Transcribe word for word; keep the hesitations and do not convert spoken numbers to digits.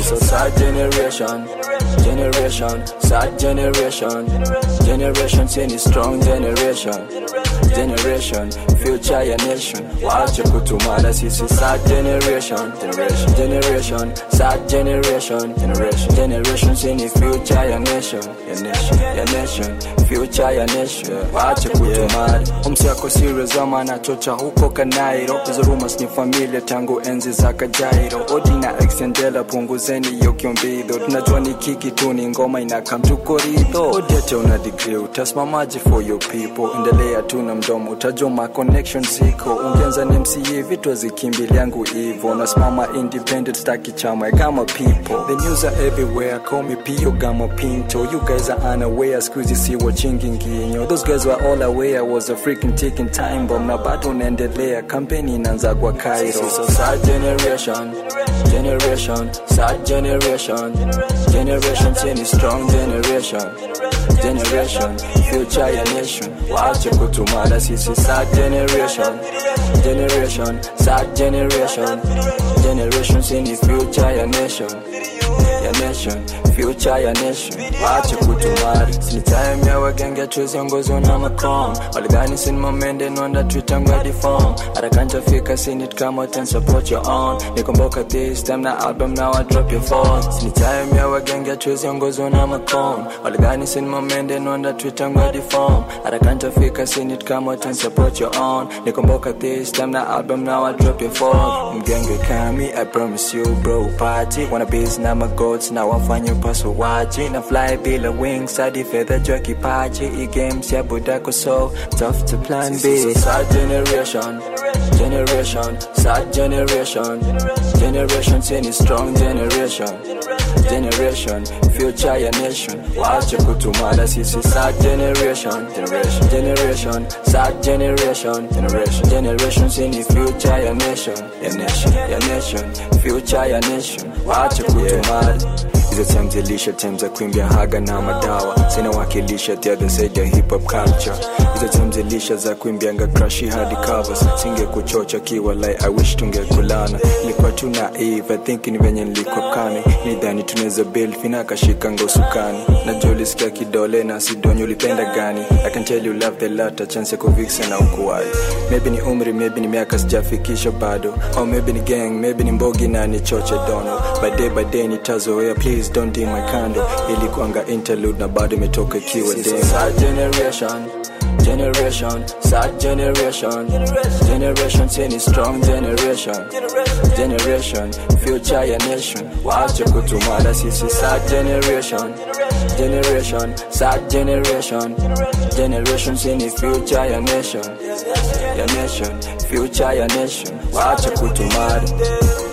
is a sad generation, generation, sad generation, generation sini strong generation, generation, future ya nation. Wache kutumana sisi sad generation, generation, generation, sad generation, generation, generation sini future ya nation, ya nation, ya nation, future ya nation. Wache kutumana umsi yako serious ama na chocha huko Kanairo. Hizo rumors ni familia tangu enzi za Kajairo. Odina extendela punguzeni yo kiombido. Tunajua ni kiki tu ni ngoma inakam tu korido. Odete una degree utasimamaji for your people. Endelea tu na mdomo utajua ma connection ziko. Ungenza ni M C A vitu zikimbili yangu hivo. Nasimama independent staki chama kama people. The news are everywhere, call me Pio Gama Pinto. You guys are unaware, squeezy see watching nginyo. Those guys were all aware, was a freaking ticking time bomb. Na bado unaendelea, kampeni inaanza kwa Cairo. This is a sad generation, generation, sad generation, generation sini strong generation, generation, future ya nation. Wache kutumana sisi sad generation, generation, sad generation, generation sini future ya nation, ya nation, future ya nation. Wache kutumana sini time ya wagenge tuwezi ongozo na macron. Waligani sini mamende nwanda twitter ngwadi form. Arakanja fika sini tukama ten support your own. Nikomboka this time na album now I drop your phone. Sini time ya wagenge tuwezi ongozo na macron. Waligani sini mamende nwanda twitter ngwadi form. Arakanja fika sini tukama ten support your own. Nikomboka this time na album now I drop your phone. Mgenge kami I promise you bro party. Wanna biz na my goats na wafanya paso waji. Na fly bila wings hadi fedha jua kipaji. I games ya budako so tough to plan B. This is a sad generation, generation, sad generation, generation sini strong generation, generation, future ya nation. Wache kutumana sisi sad generation, generation, generation, sad generation, generation, generation sini future ya nation, ya nation, ya nation, future ya nation. Wache kutumana hizo times ilisha times za kuimbia haga na madawa. Sina wakilisha the other side ya hip hop culture. Hizo times ilisha za kuimbia nga crushy hadi covers. Singe kuchocha kiwa like I wish tungekulana. Nilikuwa tu naive, I think ni venye nilikuwa kame. Nidhani tunaweza build fina kashika ngosukani. Najua ulisikia kidole na sidonyo ulipenda gani. I can tell you love the latter, chance kuviksa na ukuwai. Maybe ni umri, maybe ni miaka sijafikisha bado. Or maybe ni gang, maybe ni mbogi na ni choche dono. By day by day nitazoea, please don't dim my candle. Ili kuanga interlude na bado imetoka kiwa demo. Sad generation, generation, sad generation, generation sini strong generation, generation, future ya nation. Wache kutumana sisi sad generation, generation, sad generation, generation sini future ya nation, ya nation, future ya nation. Wache kutumana.